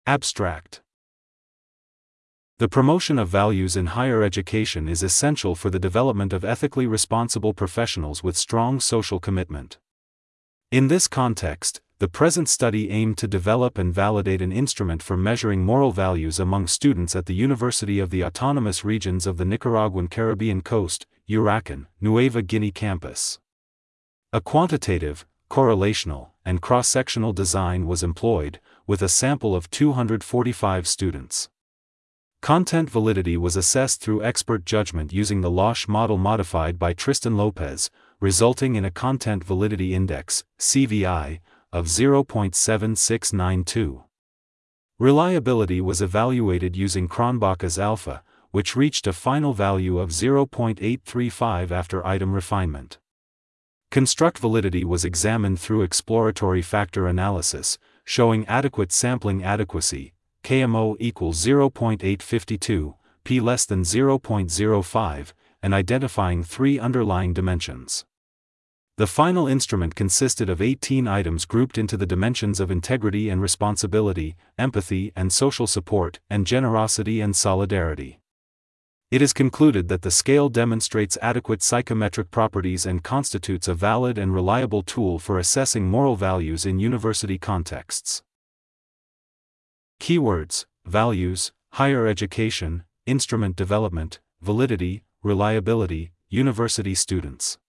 Abstract. The promotion of values in higher education is essential for the development of ethically responsible professionals with strong social commitment. In this context, the present study aimed to develop and validate an instrument for measuring moral values among students at the University of the Autonomous Regions of the Nicaraguan Caribbean Coast, URACAN, Nueva Guinea campus. A quantitative, correlational, and cross-sectional design was employed, with a sample of 245 students. Content validity was assessed through expert judgment using the Losch model modified by Tristan Lopez, resulting in a Content Validity Index, CVI, of 0.7692. Reliability was evaluated using Cronbach's alpha, which reached a final value of 0.835 after item refinement. Construct validity was examined through exploratory factor analysis, showing adequate sampling adequacy, KMO equals 0.852, P less than 0.05, and identifying 3 underlying dimensions. The final instrument consisted of 18 items grouped into the dimensions of integrity and responsibility, empathy and social support, and generosity and solidarity. It is concluded that the scale demonstrates adequate psychometric properties and constitutes a valid and reliable tool for assessing moral values in university contexts. Keywords: values, higher education, instrument development, validity, reliability, university students.